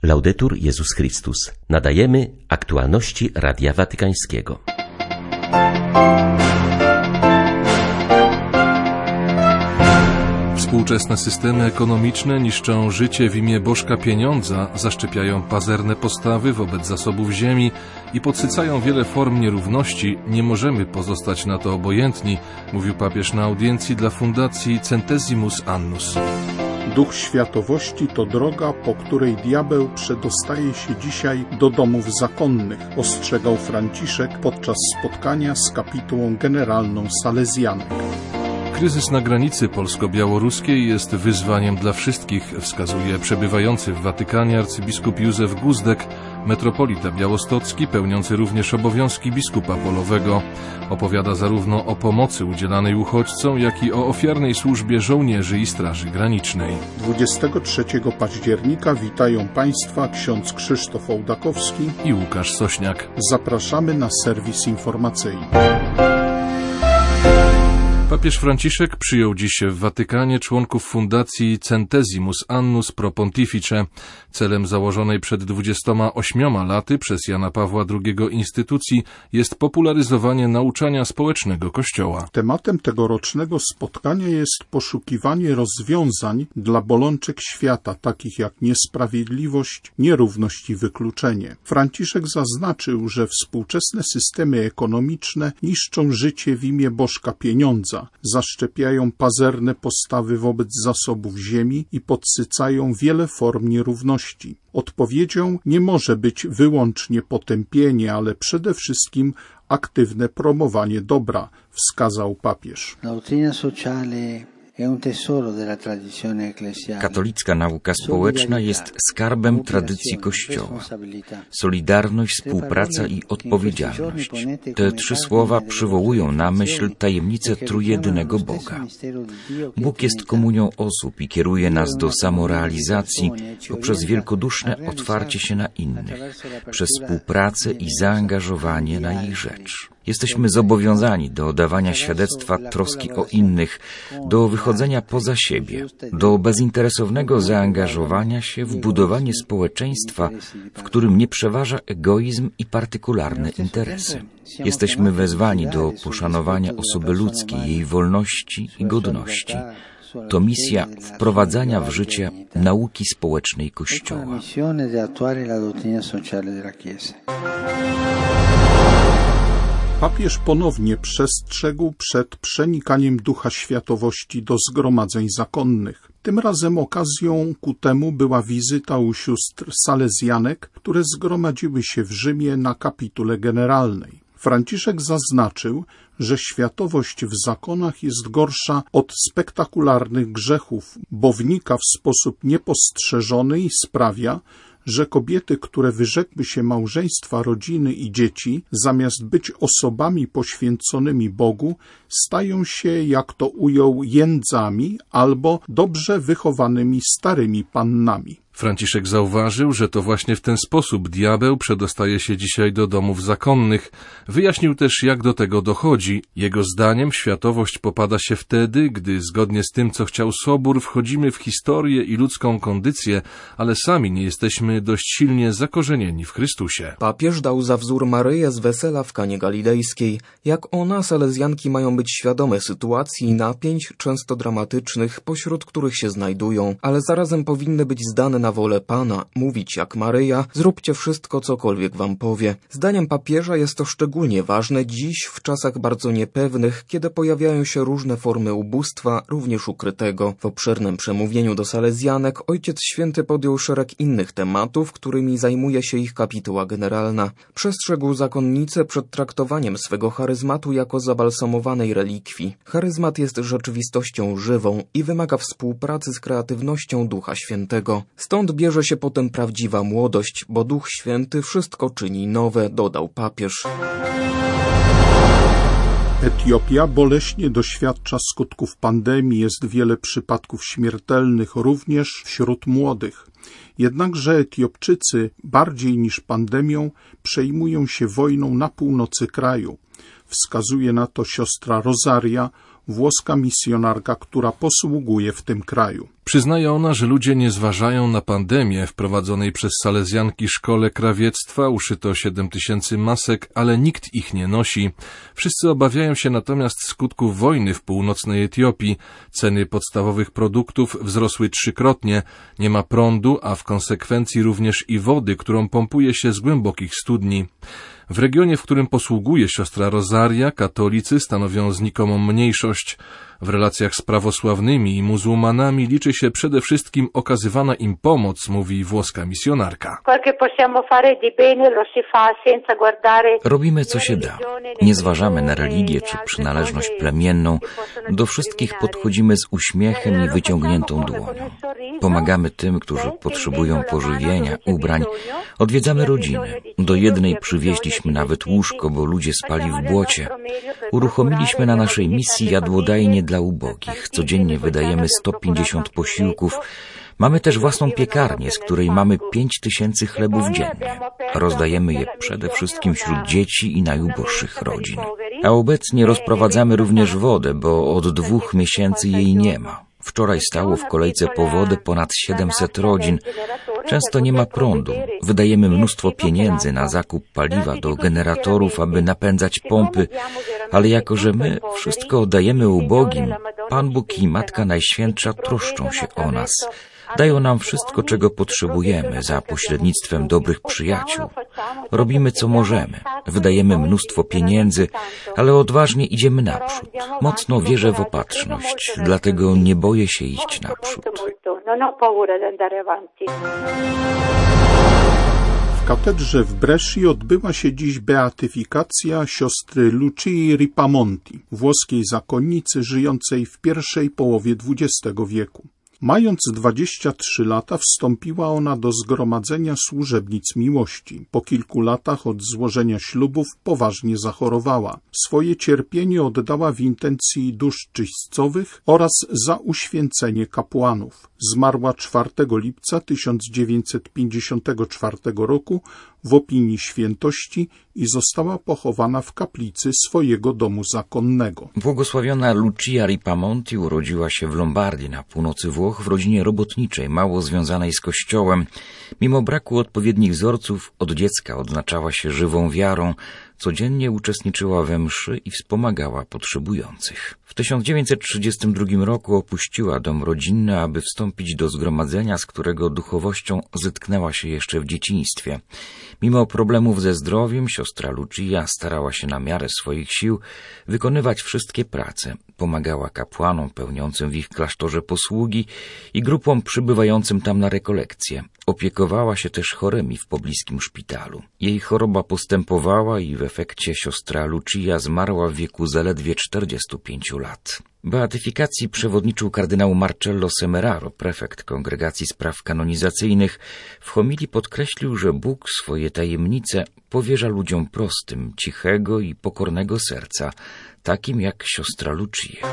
Laudetur Jezus Chrystus. Nadajemy aktualności Radia Watykańskiego. Współczesne systemy ekonomiczne niszczą życie w imię bożka pieniądza, zaszczepiają pazerne postawy wobec zasobów ziemi i podsycają wiele form nierówności. Nie możemy pozostać na to obojętni, mówił papież na audiencji dla fundacji Centesimus Annus. Duch światowości to droga, po której diabeł przedostaje się dzisiaj do domów zakonnych, ostrzegał Franciszek podczas spotkania z kapitułą generalną Salezjanek. Kryzys na granicy polsko-białoruskiej jest wyzwaniem dla wszystkich, wskazuje przebywający w Watykanie arcybiskup Józef Guzdek, metropolita białostocki, pełniący również obowiązki biskupa polowego. Opowiada zarówno o pomocy udzielanej uchodźcom, jak i o ofiarnej służbie żołnierzy i Straży Granicznej. 23 października witają Państwa ksiądz Krzysztof Ołdakowski i Łukasz Sośniak. Zapraszamy na serwis informacyjny. Papież Franciszek przyjął dziś w Watykanie członków fundacji Centesimus Annus Pro Pontifice. Celem założonej przed 28 laty przez Jana Pawła II instytucji jest popularyzowanie nauczania społecznego Kościoła. Tematem tegorocznego spotkania jest poszukiwanie rozwiązań dla bolączek świata, takich jak niesprawiedliwość, nierówność i wykluczenie. Franciszek zaznaczył, że współczesne systemy ekonomiczne niszczą życie w imię bożka pieniądza, zaszczepiają pazerne postawy wobec zasobów ziemi i podsycają wiele form nierówności. Odpowiedzią nie może być wyłącznie potępienie, ale przede wszystkim aktywne promowanie dobra, wskazał papież. Katolicka nauka społeczna jest skarbem tradycji Kościoła. Solidarność, współpraca i odpowiedzialność. Te trzy słowa przywołują na myśl tajemnicę trójjedynego Boga. Bóg jest komunią osób i kieruje nas do samorealizacji poprzez wielkoduszne otwarcie się na innych, przez współpracę i zaangażowanie na ich rzecz. Jesteśmy zobowiązani do dawania świadectwa troski o innych, do wychodzenia poza siebie, do bezinteresownego zaangażowania się w budowanie społeczeństwa, w którym nie przeważa egoizm i partykularne interesy. Jesteśmy wezwani do poszanowania osoby ludzkiej, jej wolności i godności. To misja wprowadzania w życie nauki społecznej Kościoła. Papież ponownie przestrzegł przed przenikaniem ducha światowości do zgromadzeń zakonnych. Tym razem okazją ku temu była wizyta u sióstr salezjanek, które zgromadziły się w Rzymie na kapitule generalnej. Franciszek zaznaczył, że światowość w zakonach jest gorsza od spektakularnych grzechów, bo wnika w sposób niepostrzeżony i sprawia, że kobiety, które wyrzekły się małżeństwa, rodziny i dzieci, zamiast być osobami poświęconymi Bogu, stają się, jak to ujął, jędzami albo dobrze wychowanymi starymi pannami. Franciszek zauważył, że to właśnie w ten sposób diabeł przedostaje się dzisiaj do domów zakonnych. Wyjaśnił też, jak do tego dochodzi. Jego zdaniem światowość popada się wtedy, gdy zgodnie z tym, co chciał Sobór, wchodzimy w historię i ludzką kondycję, ale sami nie jesteśmy dość silnie zakorzenieni w Chrystusie. Papież dał za wzór Maryję z wesela w Kanie Galilejskiej. Jak ona, salezjanki mają być świadome sytuacji i napięć, często dramatycznych, pośród których się znajdują, ale zarazem powinny być zdane na wolę Pana, mówić jak Maryja, zróbcie wszystko, cokolwiek wam powie. Zdaniem papieża jest to szczególnie ważne dziś, w czasach bardzo niepewnych, kiedy pojawiają się różne formy ubóstwa, również ukrytego. W obszernym przemówieniu do salezjanek Ojciec Święty podjął szereg innych tematów, którymi zajmuje się ich kapituła generalna. Przestrzegł zakonnice przed traktowaniem swego charyzmatu jako zabalsamowanej relikwii. Charyzmat jest rzeczywistością żywą i wymaga współpracy z kreatywnością Ducha Świętego. Stąd bierze się potem prawdziwa młodość, bo Duch Święty wszystko czyni nowe, dodał papież. Etiopia boleśnie doświadcza skutków pandemii, jest wiele przypadków śmiertelnych, również wśród młodych. Jednakże Etiopczycy bardziej niż pandemią przejmują się wojną na północy kraju. Wskazuje na to siostra Rosaria, włoska misjonarka, która posługuje w tym kraju. Przyznaje ona, że ludzie nie zważają na pandemię. W prowadzonej przez salezjanki szkole krawiectwa uszyto 7000 masek, ale nikt ich nie nosi. Wszyscy obawiają się natomiast skutków wojny w północnej Etiopii. Ceny podstawowych produktów wzrosły 3-krotnie. Nie ma prądu, a w konsekwencji również i wody, którą pompuje się z głębokich studni. W regionie, w którym posługuje siostra Rosaria, katolicy stanowią znikomą mniejszość. W relacjach z prawosławnymi i muzułmanami liczy się przede wszystkim okazywana im pomoc, mówi włoska misjonarka. Robimy co się da. Nie zważamy na religię czy przynależność plemienną. Do wszystkich podchodzimy z uśmiechem i wyciągniętą dłonią. Pomagamy tym, którzy potrzebują pożywienia, ubrań. Odwiedzamy rodziny. Do jednej przywieźliśmy nawet łóżko, bo ludzie spali w błocie. Uruchomiliśmy na naszej misji jadłodajnie dla ubogich. Codziennie wydajemy 150 posiłków. Mamy też własną piekarnię, z której mamy 5000 chlebów dziennie. Rozdajemy je przede wszystkim wśród dzieci i najuboższych rodzin. A obecnie rozprowadzamy również wodę, bo od 2 miesięcy jej nie ma. Wczoraj stało w kolejce po wodę ponad 700 rodzin. Często nie ma prądu. Wydajemy mnóstwo pieniędzy na zakup paliwa do generatorów, aby napędzać pompy, ale jako że my wszystko oddajemy ubogim, Pan Bóg i Matka Najświętsza troszczą się o nas. Dają nam wszystko, czego potrzebujemy za pośrednictwem dobrych przyjaciół. Robimy, co możemy. Wydajemy mnóstwo pieniędzy, ale odważnie idziemy naprzód. Mocno wierzę w opatrzność, dlatego nie boję się iść naprzód. W katedrze w Bresci odbyła się dziś beatyfikacja siostry Lucii Ripamonti, włoskiej zakonnicy żyjącej w pierwszej połowie XX wieku. Mając 23 lata wstąpiła ona do Zgromadzenia Służebnic Miłości. Po kilku latach od złożenia ślubów poważnie zachorowała. Swoje cierpienie oddała w intencji dusz czyścowych oraz za uświęcenie kapłanów. Zmarła 4 lipca 1954 roku w opinii świętości i została pochowana w kaplicy swojego domu zakonnego. Błogosławiona Lucia Ripamonti urodziła się w Lombardii na północy Włoch w rodzinie robotniczej, mało związanej z kościołem. Mimo braku odpowiednich wzorców od dziecka odznaczała się żywą wiarą, codziennie uczestniczyła we mszy i wspomagała potrzebujących. W 1932 roku opuściła dom rodzinny, aby wstąpić do zgromadzenia, z którego duchowością zetknęła się jeszcze w dzieciństwie. Mimo problemów ze zdrowiem, siostra Lucia starała się na miarę swoich sił wykonywać wszystkie prace. Pomagała kapłanom pełniącym w ich klasztorze posługi i grupom przybywającym tam na rekolekcje. Opiekowała się też chorymi w pobliskim szpitalu. Jej choroba postępowała i w efekcie siostra Lucia zmarła w wieku zaledwie 45 lat. Beatyfikacji przewodniczył kardynał Marcello Semeraro, prefekt Kongregacji Spraw Kanonizacyjnych. W homilii podkreślił, że Bóg swoje tajemnice powierza ludziom prostym, cichego i pokornego serca, takim jak siostra Lucia.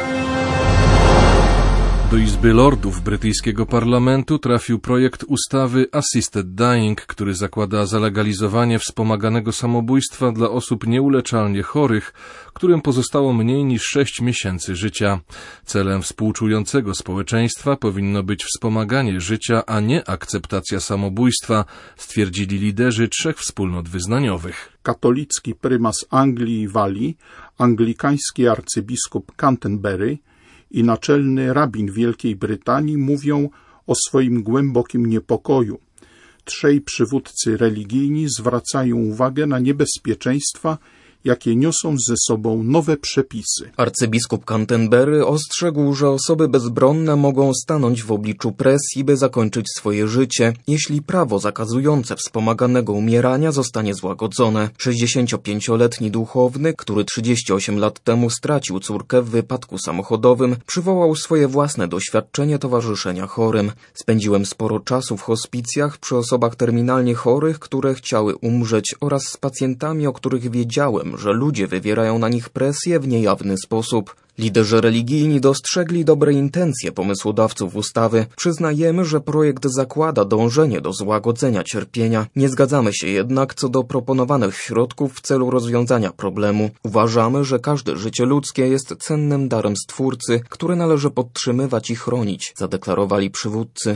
Do Izby Lordów brytyjskiego parlamentu trafił projekt ustawy Assisted Dying, który zakłada zalegalizowanie wspomaganego samobójstwa dla osób nieuleczalnie chorych, którym pozostało mniej niż 6 miesięcy życia. Celem współczującego społeczeństwa powinno być wspomaganie życia, a nie akceptacja samobójstwa, stwierdzili liderzy 3 wspólnot wyznaniowych. Katolicki prymas Anglii i Walii, anglikański arcybiskup Canterbury i naczelny rabin Wielkiej Brytanii mówią o swoim głębokim niepokoju. 3 przywódcy religijni zwracają uwagę na niebezpieczeństwa, jakie niosą ze sobą nowe przepisy. Arcybiskup Canterbury ostrzegł, że osoby bezbronne mogą stanąć w obliczu presji, by zakończyć swoje życie, jeśli prawo zakazujące wspomaganego umierania zostanie złagodzone. 65-letni duchowny, który 38 lat temu stracił córkę w wypadku samochodowym, przywołał swoje własne doświadczenie towarzyszenia chorym. Spędziłem sporo czasu w hospicjach przy osobach terminalnie chorych, które chciały umrzeć, oraz z pacjentami, o których wiedziałem, tym, że ludzie wywierają na nich presję w niejawny sposób. Liderzy religijni dostrzegli dobre intencje pomysłodawców ustawy. Przyznajemy, że projekt zakłada dążenie do złagodzenia cierpienia. Nie zgadzamy się jednak co do proponowanych środków w celu rozwiązania problemu. Uważamy, że każde życie ludzkie jest cennym darem Stwórcy, który należy podtrzymywać i chronić, zadeklarowali przywódcy.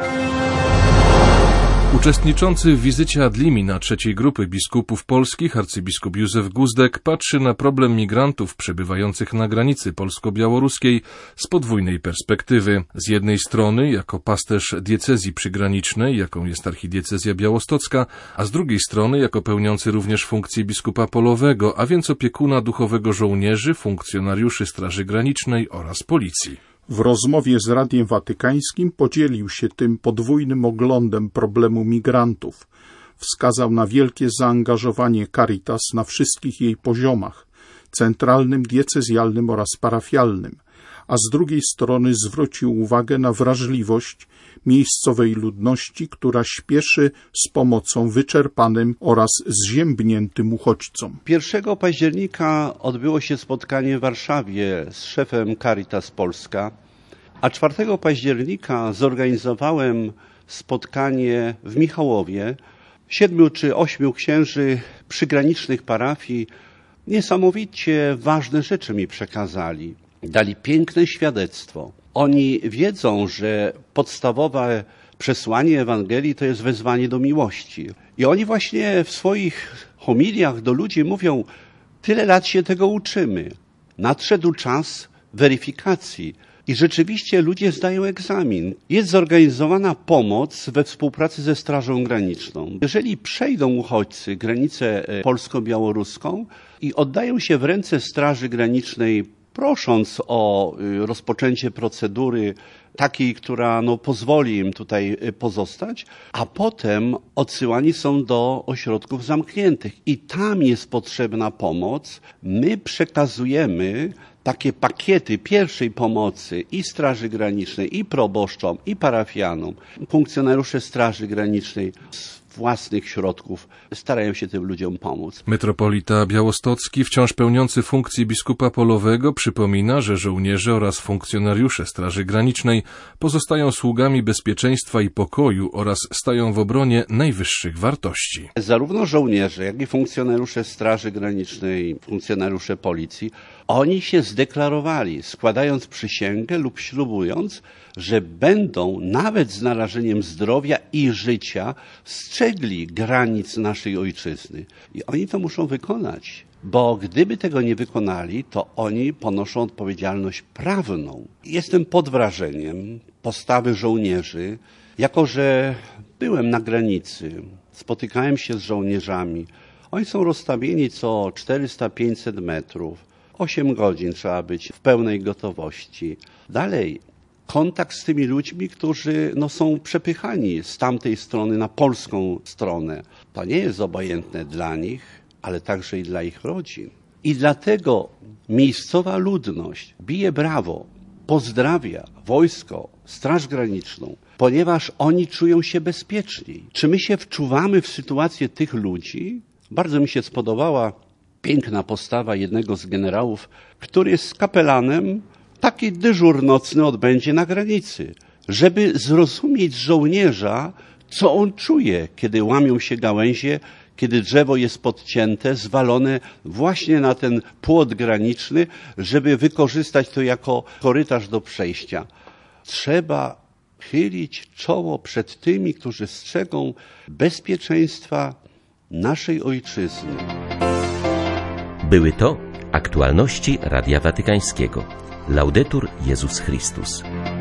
Uczestniczący w wizycie ad limina trzeciej grupy biskupów polskich arcybiskup Józef Guzdek patrzy na problem migrantów przebywających na granicy polsko-białoruskiej z podwójnej perspektywy. Z jednej strony jako pasterz diecezji przygranicznej, jaką jest archidiecezja białostocka, a z drugiej strony jako pełniący również funkcję biskupa polowego, a więc opiekuna duchowego żołnierzy, funkcjonariuszy Straży Granicznej oraz policji. W rozmowie z Radiem Watykańskim podzielił się tym podwójnym oglądem problemu migrantów. Wskazał na wielkie zaangażowanie Caritas na wszystkich jej poziomach, centralnym, diecezjalnym oraz parafialnym, a z drugiej strony zwrócił uwagę na wrażliwość miejscowej ludności, która śpieszy z pomocą wyczerpanym oraz zziębniętym uchodźcom. 1 października odbyło się spotkanie w Warszawie z szefem Caritas Polska, a 4 października zorganizowałem spotkanie w Michałowie. 7 czy 8 księży przygranicznych parafii niesamowicie ważne rzeczy mi przekazali. Dali piękne świadectwo. Oni wiedzą, że podstawowe przesłanie Ewangelii to jest wezwanie do miłości. I oni właśnie w swoich homiliach do ludzi mówią, tyle lat się tego uczymy. Nadszedł czas weryfikacji. I rzeczywiście ludzie zdają egzamin. Jest zorganizowana pomoc we współpracy ze Strażą Graniczną. Jeżeli przejdą uchodźcy granicę polsko-białoruską i oddają się w ręce Straży Granicznej, prosząc o rozpoczęcie procedury takiej, która pozwoli im tutaj pozostać, a potem odsyłani są do ośrodków zamkniętych i tam jest potrzebna pomoc. My przekazujemy takie pakiety pierwszej pomocy i Straży Granicznej, i proboszczom, i parafianom. Funkcjonariusze Straży Granicznej z własnych środków starają się tym ludziom pomóc. Metropolita białostocki, wciąż pełniący funkcję biskupa polowego, przypomina, że żołnierze oraz funkcjonariusze Straży Granicznej pozostają sługami bezpieczeństwa i pokoju oraz stają w obronie najwyższych wartości. Zarówno żołnierze, jak i funkcjonariusze Straży Granicznej, funkcjonariusze policji, oni się zdeklarowali, składając przysięgę lub ślubując, że będą nawet z narażeniem zdrowia i życia strzegli granic naszej ojczyzny. I oni to muszą wykonać, bo gdyby tego nie wykonali, to oni ponoszą odpowiedzialność prawną. Jestem pod wrażeniem postawy żołnierzy, jako że byłem na granicy, spotykałem się z żołnierzami. Oni są rozstawieni co 400-500 metrów. 8 godzin trzeba być w pełnej gotowości. Dalej, kontakt z tymi ludźmi, którzy są przepychani z tamtej strony na polską stronę. To nie jest obojętne dla nich, ale także i dla ich rodzin. I dlatego miejscowa ludność bije brawo, pozdrawia wojsko, Straż Graniczną, ponieważ oni czują się bezpieczniej. Czy my się wczuwamy w sytuację tych ludzi? Bardzo mi się spodobała piękna postawa jednego z generałów, który jest kapelanem, taki dyżur nocny odbędzie na granicy, żeby zrozumieć żołnierza, co on czuje, kiedy łamią się gałęzie, kiedy drzewo jest podcięte, zwalone właśnie na ten płot graniczny, żeby wykorzystać to jako korytarz do przejścia. Trzeba chylić czoło przed tymi, którzy strzegą bezpieczeństwa naszej ojczyzny. Były to aktualności Radia Watykańskiego. Laudetur Jezus Chrystus.